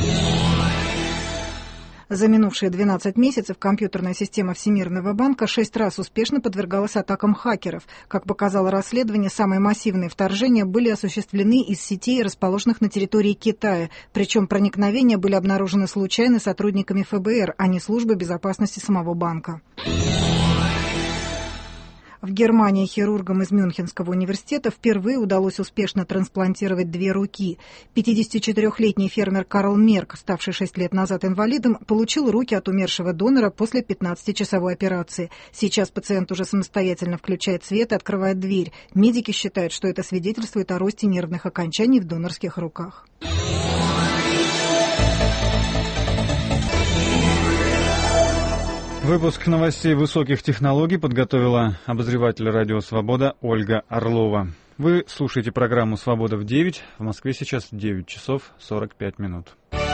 За минувшие 12 месяцев компьютерная система Всемирного банка 6 раз успешно подвергалась атакам хакеров. Как показало расследование, самые массивные вторжения были осуществлены из сетей, расположенных на территории Китая. Причем проникновения были обнаружены случайно сотрудниками ФБР, а не службы безопасности самого банка. В Германии хирургам из Мюнхенского университета впервые удалось успешно трансплантировать 2 руки. 54-летний фермер Карл Мерк, ставший 6 лет назад инвалидом, получил руки от умершего донора после 15-часовой операции. Сейчас пациент уже самостоятельно включает свет и открывает дверь. Медики считают, что это свидетельствует о росте нервных окончаний в донорских руках. Выпуск новостей высоких технологий подготовила обозреватель Радио Свобода Ольга Орлова. Вы слушаете программу «Свобода в 9». В Москве сейчас 9 часов 45 минут.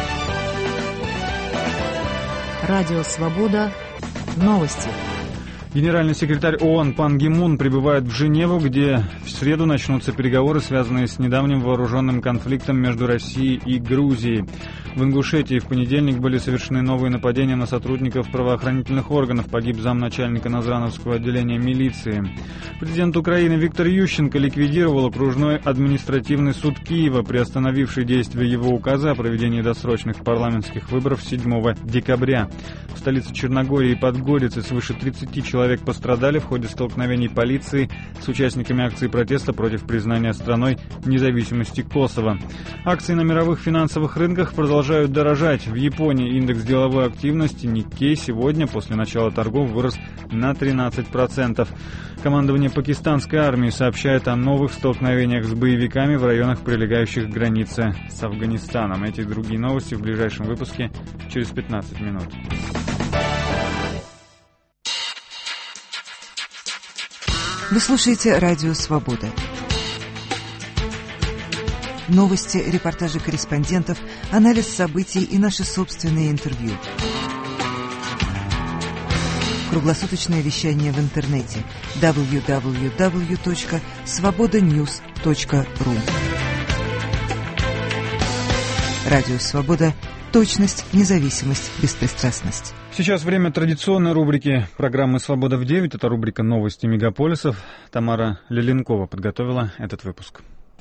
Радио Свобода. Новости. Генеральный секретарь ООН Пан Ги Мун прибывает в Женеву, где в среду начнутся переговоры, связанные с недавним вооруженным конфликтом между Россией и Грузией. В Ингушетии в понедельник были совершены новые нападения на сотрудников правоохранительных органов. Погиб замначальника Назрановского отделения милиции. Президент Украины Виктор Ющенко ликвидировал окружной административный суд Киева, приостановивший действие его указа о проведении досрочных парламентских выборов 7 декабря. В столице Черногории и Подгорице свыше 30 человек человек пострадали в ходе столкновений полиции с участниками акции протеста против признания страной независимости Косово. Акции на мировых финансовых рынках продолжают дорожать. В Японии индекс деловой активности Nikkei сегодня после начала торгов вырос на 13%. Командование пакистанской армии сообщает о новых столкновениях с боевиками в районах, прилегающих к границе с Афганистаном. Эти и другие новости в ближайшем выпуске через 15 минут. Вы слушаете «Радио Свобода». Новости, репортажи корреспондентов, анализ событий и наши собственные интервью. Круглосуточное вещание в интернете www.svobodanews.ru. Радио Свобода. Точность, независимость, беспристрастность. Сейчас время традиционной рубрики программы «Свобода в 9». Это рубрика «Новости мегаполисов». Тамара Лиленкова подготовила этот выпуск.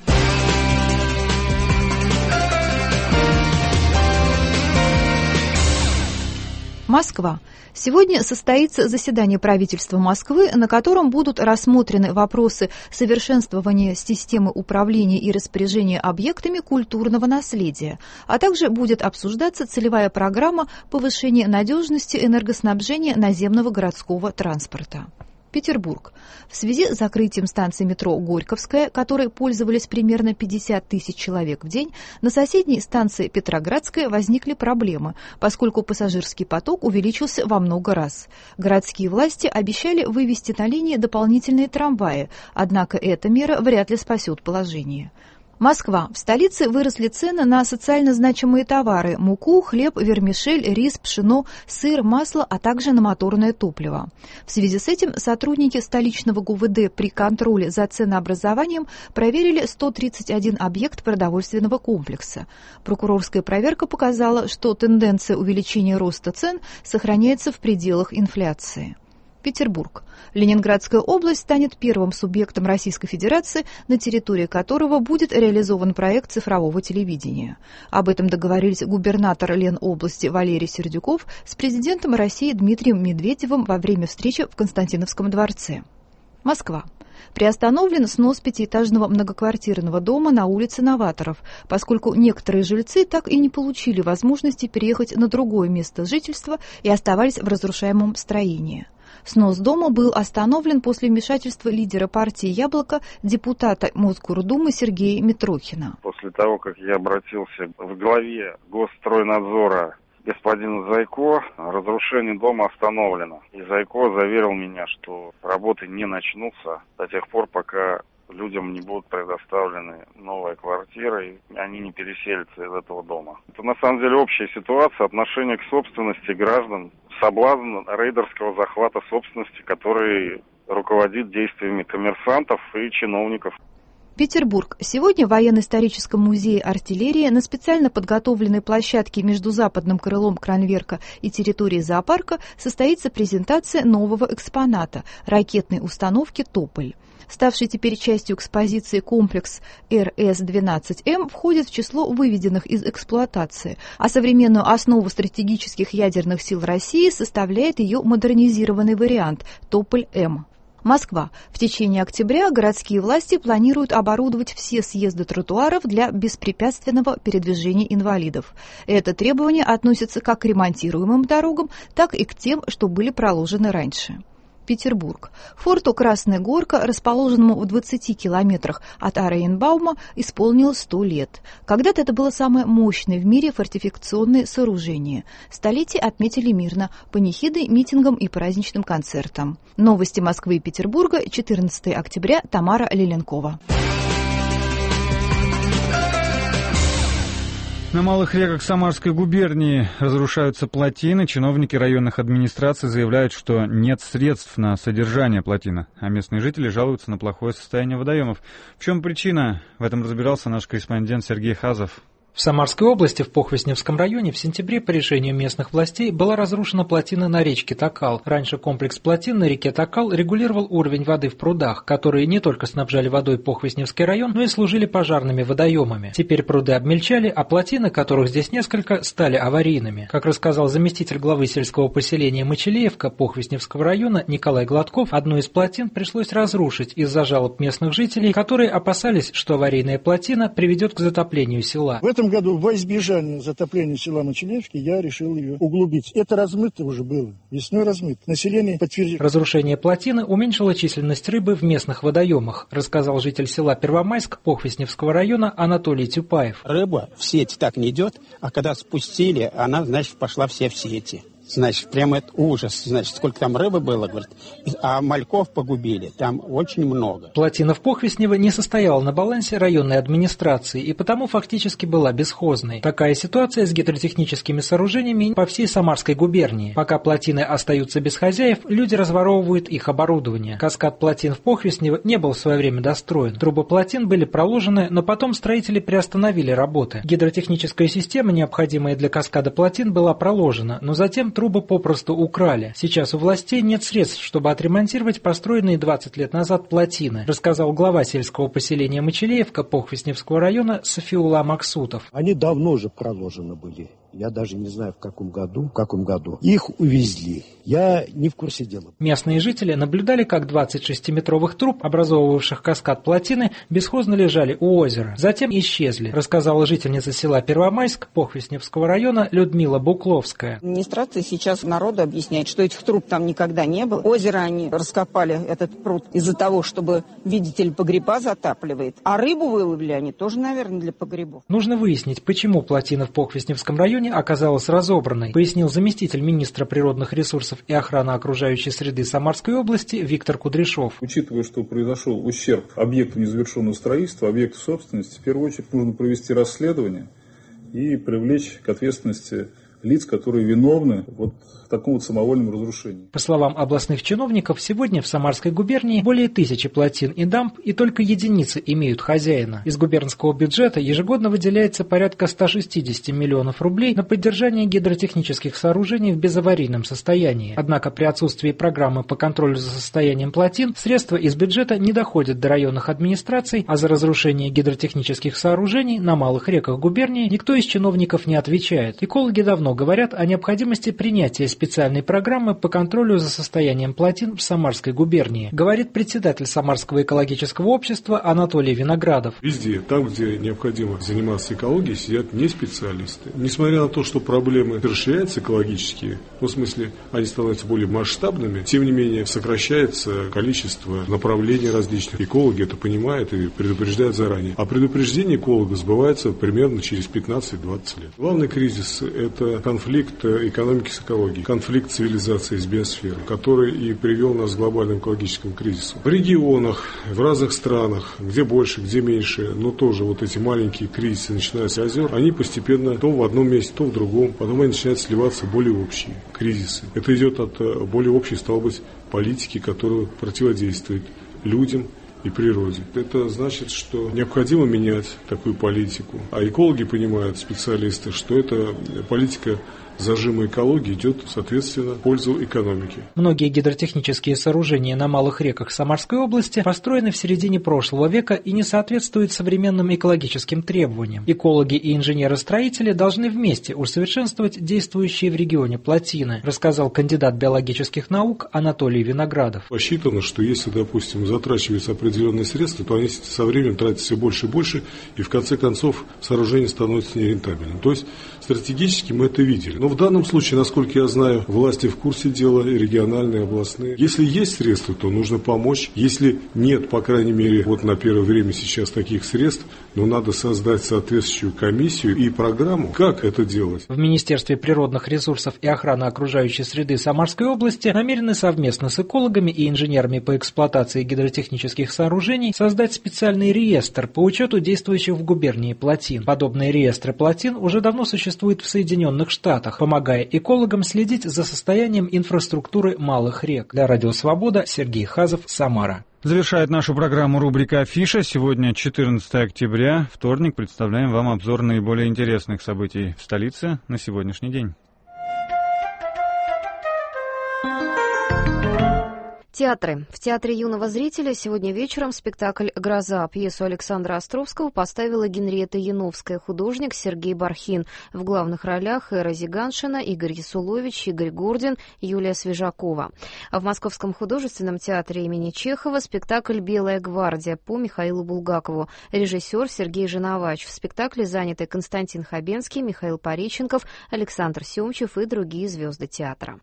Москва. Сегодня состоится заседание правительства Москвы, на котором будут рассмотрены вопросы совершенствования системы управления и распоряжения объектами культурного наследия, а также будет обсуждаться целевая программа повышения надежности энергоснабжения наземного городского транспорта. Петербург. В связи с закрытием станции метро Горьковская, которой пользовались примерно 50 тысяч человек в день, на соседней станции Петроградская возникли проблемы, поскольку пассажирский поток увеличился во много раз. Городские власти обещали вывести на линии дополнительные трамваи, однако эта мера вряд ли спасет положение. Москва. В столице выросли цены на социально значимые товары – муку, хлеб, вермишель, рис, пшено, сыр, масло, а также на моторное топливо. В связи с этим сотрудники столичного ГУВД при контроле за ценообразованием проверили 131 объект продовольственного комплекса. Прокурорская проверка показала, что тенденция увеличения роста цен сохраняется в пределах инфляции. Петербург. Ленинградская область станет первым субъектом Российской Федерации, на территории которого будет реализован проект цифрового телевидения. Об этом договорились губернатор Ленобласти Валерий Сердюков с президентом России Дмитрием Медведевым во время встречи в Константиновском дворце. Москва. Приостановлен снос пятиэтажного многоквартирного дома на улице Новаторов, поскольку некоторые жильцы так и не получили возможности переехать на другое место жительства и оставались в разрушаемом строении. Снос дома был остановлен после вмешательства лидера партии «Яблоко», депутата Мосгордумы Сергея Митрохина. После того, как я обратился в главе Госстройнадзора господину Зайко, разрушение дома остановлено. И Зайко заверил меня, что работы не начнутся до тех пор, пока людям не будут предоставлены новые квартиры, и они не переселятся из этого дома. Это на самом деле общая ситуация, отношение к собственности граждан, соблазн рейдерского захвата собственности, который руководит действиями коммерсантов и чиновников. Петербург. Сегодня в военно-историческом музее артиллерии на специально подготовленной площадке между западным крылом Кранверка и территорией зоопарка состоится презентация нового экспоната – ракетной установки «Тополь». Ставший теперь частью экспозиции комплекс РС-12М входит в число выведенных из эксплуатации, а современную основу стратегических ядерных сил России составляет ее модернизированный вариант «Тополь-М». Москва. В течение октября городские власти планируют оборудовать все съезды тротуаров для беспрепятственного передвижения инвалидов. Это требование относится как к ремонтируемым дорогам, так и к тем, что были проложены раньше. Петербург. Форту Красная Горка, расположенному в 20 километрах от Оренбаума, исполнилось 100 лет. Когда-то это было самое мощное в мире фортификационное сооружение. Столетие отметили мирно, панихидой, митингом и праздничным концертом. Новости Москвы и Петербурга, 14 октября, Тамара Лиленкова. На малых реках Самарской губернии разрушаются плотины. Чиновники районных администраций заявляют, что нет средств на содержание плотины, а местные жители жалуются на плохое состояние водоемов. В чем причина? В этом разбирался наш корреспондент Сергей Хазов. В Самарской области в Похвестневском районе в сентябре по решению местных властей была разрушена плотина на речке Такал. Раньше комплекс плотин на реке Такал регулировал уровень воды в прудах, которые не только снабжали водой Похвестневский район, но и служили пожарными водоемами. Теперь пруды обмельчали, а плотины, которых здесь несколько, стали аварийными. Как рассказал заместитель главы сельского поселения Мочелеевка Похвестневского района Николай Гладков, одну из плотин пришлось разрушить из-за жалоб местных жителей, которые опасались, что аварийная плотина приведет к затоплению села. В этом году во избежание затопления села Мочелеевки я решил ее углубить. Это размыто уже было, весной размыто. Население подтвердило. Разрушение плотины уменьшило численность рыбы в местных водоемах, рассказал житель села Первомайск Похвестневского района Анатолий Тюпаев. Рыба в сеть так не идет, а когда спустили, она, значит, пошла вся в сети. Значит, прямо это ужас. Значит, сколько там рыбы было, говорит, а мальков погубили. Там очень много. Плотина в Похвестнево не состояла на балансе районной администрации и потому фактически была бесхозной. Такая ситуация с гидротехническими сооружениями по всей Самарской губернии. Пока плотины остаются без хозяев, люди разворовывают их оборудование. Каскад плотин в Похвестнево не был в свое время достроен. Трубы плотин были проложены, но потом строители приостановили работы. Гидротехническая система, необходимая для каскада плотин, была проложена, но затем трубы попросту украли. Сейчас у властей нет средств, чтобы отремонтировать построенные 20 лет назад плотины, рассказал глава сельского поселения Мочелеевка Похвестневского района Софиулла Максутов. Они давно уже проложены были. Я даже не знаю, в каком году. Их увезли. Я не в курсе дела. Местные жители наблюдали, как 26-метровых труб, образовывавших каскад плотины, бесхозно лежали у озера. Затем исчезли, рассказала жительница села Первомайск Похвестневского района Людмила Букловская. Администрация сейчас народу объясняет, что этих труб там никогда не было. Озеро они раскопали, этот пруд, из-за того, чтобы, видите ли, погреба затапливает. А рыбу выловили они тоже, наверное, для погребов. Нужно выяснить, почему плотина в Похвестневском районе оказалась разобранной, пояснил заместитель министра природных ресурсов и охраны окружающей среды Самарской области Виктор Кудряшов. Учитывая, что произошел ущерб объекту незавершенного строительства, объекту собственности, в первую очередь нужно провести расследование и привлечь к ответственности лиц, которые виновны в таком самовольном разрушении. По словам областных чиновников, сегодня в Самарской губернии более 1000 плотин и дамб, и только единицы имеют хозяина. Из губернского бюджета ежегодно выделяется порядка 160 миллионов рублей на поддержание гидротехнических сооружений в безаварийном состоянии. Однако при отсутствии программы по контролю за состоянием плотин средства из бюджета не доходят до районных администраций, а за разрушение гидротехнических сооружений на малых реках губернии никто из чиновников не отвечает. Экологи давно говорят о необходимости принятия специальной программы по контролю за состоянием плотин в Самарской губернии, говорит председатель Самарского экологического общества Анатолий Виноградов. Везде, там, где необходимо заниматься экологией, сидят не специалисты. Несмотря на то, что проблемы расширяются экологические, в смысле они становятся более масштабными, тем не менее сокращается количество направлений различных. Экологи это понимают и предупреждают заранее. А предупреждение эколога сбывается примерно через 15-20 лет. Главный кризис – это конфликт экономики с экологией. Конфликт цивилизации с биосферой, который и привел нас к глобальному экологическому кризису. В регионах, в разных странах, где больше, где меньше, но тоже эти маленькие кризисы начинаются с озер, они постепенно то в одном месте, то в другом, потом они начинают сливаться в более общие кризисы. Это идет от более общей, стало быть, политики, которая противодействует людям и природе. Это значит, что необходимо менять такую политику. А экологи понимают, специалисты, что эта политика зажима экологии идет, соответственно, в пользу экономики. Многие гидротехнические сооружения на малых реках Самарской области построены в середине прошлого века и не соответствуют современным экологическим требованиям. Экологи и инженеры-строители должны вместе усовершенствовать действующие в регионе плотины, рассказал кандидат биологических наук Анатолий Виноградов. Посчитано, что если, допустим, затрачиваются определенные средства, то они со временем тратятся все больше и больше, и в конце концов сооружение становится нерентабельным. То есть стратегически мы это видели. Но в данном случае, насколько я знаю, власти в курсе дела, и региональные, и областные. Если есть средства, то нужно помочь. Если нет, по крайней мере, на первое время сейчас таких средств, но надо создать соответствующую комиссию и программу, как это делать. В Министерстве природных ресурсов и охраны окружающей среды Самарской области намерены совместно с экологами и инженерами по эксплуатации гидротехнических сооружений создать специальный реестр по учету действующих в губернии плотин. Подобные реестры плотин уже давно существуют в Соединенных Штатах, помогая экологам следить за состоянием инфраструктуры малых рек. Для Радио Свобода Сергей Хазов, Самара. Завершает нашу программу рубрика «Афиша». Сегодня 14 октября, вторник. Представляем вам обзор наиболее интересных событий в столице на сегодняшний день. Театры. В Театре юного зрителя сегодня вечером спектакль «Гроза». Пьесу Александра Островского поставила Генриетта Яновская, художник Сергей Бархин. В главных ролях Эра Зиганшина, Игорь Ясулович, Игорь Гордин, Юлия Свежакова. А в Московском художественном театре имени Чехова спектакль «Белая гвардия» по Михаилу Булгакову. Режиссер Сергей Женовач. В спектакле заняты Константин Хабенский, Михаил Пореченков, Александр Семчев и другие звезды театра.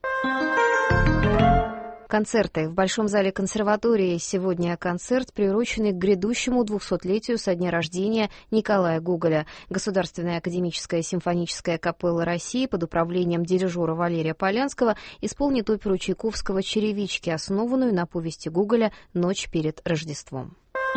Концерты. В Большом зале консерватории сегодня концерт, приуроченный к грядущему 200-летию со дня рождения Николая Гоголя. Государственная академическая симфоническая капелла России под управлением дирижера Валерия Полянского исполнит оперу Чайковского «Черевички», основанную на повести Гоголя «Ночь перед Рождеством».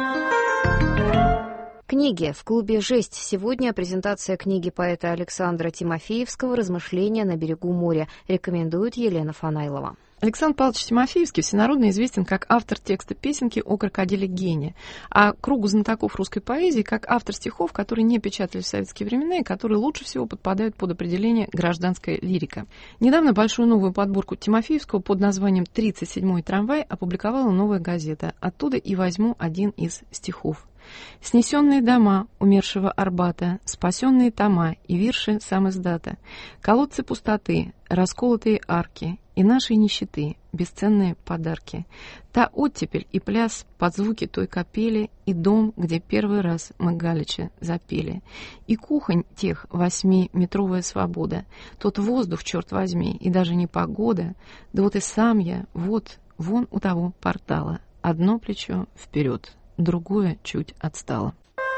Книги. В клубе «Жесть» сегодня презентация книги поэта Александра Тимофеевского «Размышления на берегу моря». Рекомендует Елена Фанайлова. Александр Павлович Тимофеевский всенародно известен как автор текста песенки о крокодиле Гене, а кругу знатоков русской поэзии как автор стихов, которые не печатались в советские времена и которые лучше всего подпадают под определение «гражданская лирика». Недавно большую новую подборку Тимофеевского под названием «37-й трамвай» опубликовала «Новая газета». Оттуда и возьму один из стихов. «Снесенные дома умершего Арбата, спасенные тома и вирши сам издата, колодцы пустоты, расколотые арки и нашей нищеты, бесценные подарки, та оттепель и пляс под звуки той капели и дом, где первый раз мы Галича запели, и кухонь тех 8-метровая свобода, тот воздух, черт возьми, и даже не погода, да вот и сам я, вот, вон у того портала, одно плечо вперед, другое чуть отстало».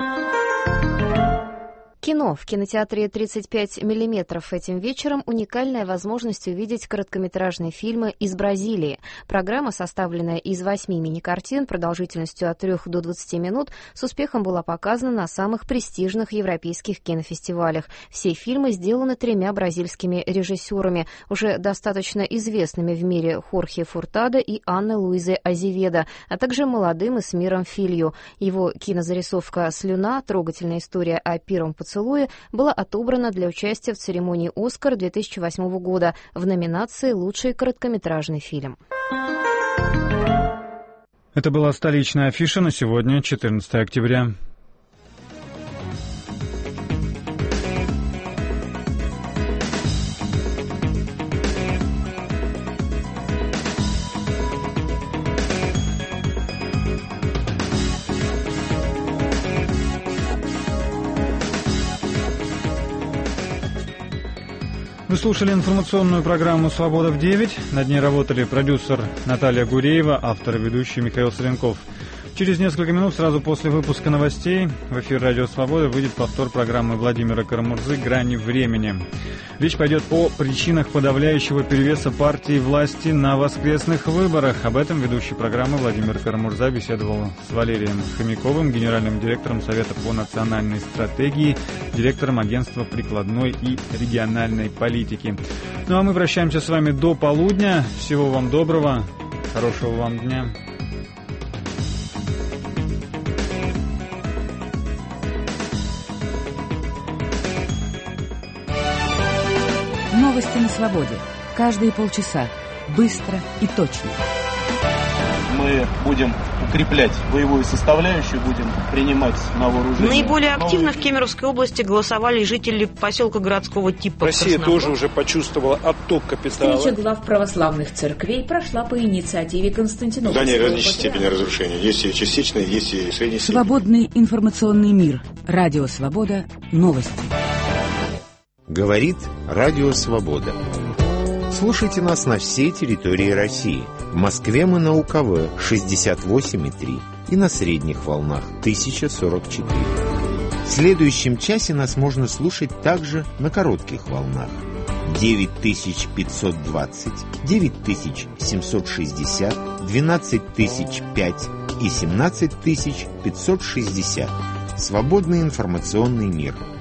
Кино. В кинотеатре 35 мм этим вечером уникальная возможность увидеть короткометражные фильмы из Бразилии. Программа, составленная из 8 мини-картин продолжительностью от 3 до 20 минут, с успехом была показана на самых престижных европейских кинофестивалях. Все фильмы сделаны 3 бразильскими режиссерами, уже достаточно известными в мире Хорхе Фуртадо и Анной Луизе Азеведо, а также молодым Эсмиром Филью. Его кинозарисовка «Слюна. Трогательная история о первом поцелуе» была отобрана для участия в церемонии «Оскар» 2008 года в номинации «Лучший короткометражный фильм». Это была столичная афиша на сегодня, 14 октября. Вы слушали информационную программу «Свобода в 9». Над ней работали продюсер Наталья Гуреева, автор и ведущий Михаил Соренков. Через несколько минут, сразу после выпуска новостей, в эфир «Радио Свобода» выйдет повтор программы Владимира Карамурзы «Грани времени». Речь пойдет о причинах подавляющего перевеса партии власти на воскресных выборах. Об этом ведущий программы Владимир Карамурза беседовал с Валерием Хомяковым, генеральным директором Совета по национальной стратегии, директором агентства прикладной и региональной политики. Ну а мы прощаемся с вами до полудня. Всего вам доброго, хорошего вам дня. Новости на свободе. Каждые полчаса. Быстро и точно. Мы будем укреплять боевую составляющую, будем принимать на вооружение. Наиболее активно в Кемеровской области голосовали жители поселка городского типа. Россия тоже уже почувствовала отток капитала. Встреча глав православных церквей прошла по инициативе Константинопольского. Здания различной степени разрушения. Есть и частичные, есть и средней степени. Свободный информационный мир. Радио Свобода. Новости. Говорит Радио Свобода. Слушайте нас на всей территории России. В Москве мы на УКВ 68,3 и на средних волнах 1044. В следующем часе нас можно слушать также на коротких волнах 9520, 9760, 12005 и 17560. Свободный информационный мир.